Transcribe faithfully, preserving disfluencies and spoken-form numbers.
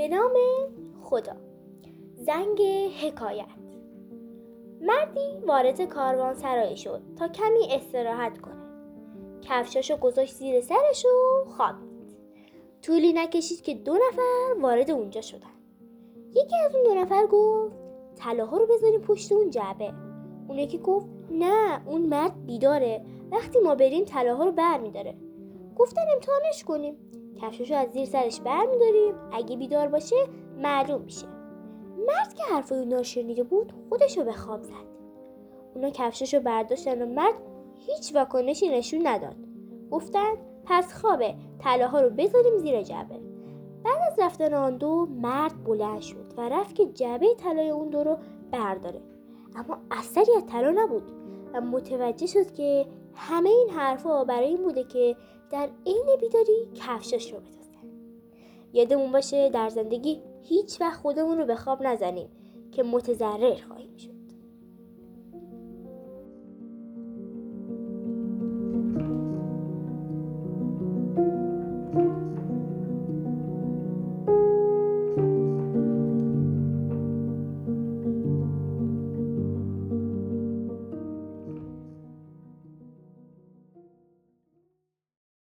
نام خدا. زنگ حکایت. مردی وارد کاروانسرای شد تا کمی استراحت کنه. کفشاشو گذاشت زیر سرش و خوابید. طولی نکشید که دو نفر وارد اونجا شدن. یکی از اون دو نفر گفت طلاها رو بذاریم پشت اون جعبه. اون یکی گفت نه، اون مرد بیداره، وقتی ما بریم طلاها رو برمیداره. گفتن امتحانش کنیم. کفشاشو از زیر سرش برمیداریم، اگه بیدار باشه معلوم میشه. مرد که حرفای اونا رو شنیده بود خودشو به خواب زد. اونا کفشاشو برداشتن و مرد هیچ واکنشی نشون نداد. گفتن پس خوابه، طلاها رو بذاریم زیر جعبه. بعد از رفتن آن دو مرد بلند شد و رفت که جعبه طلای اون دو رو برداره. اما اثری از طلا نبود و متوجه شد که همه این حرفا برای این بوده که در عین بیداری کفشاش رو بدزدن. یادمون باشه در زندگی هیچ وقت خودمون رو به خواب نزنیم که متضرر خواهیم شد.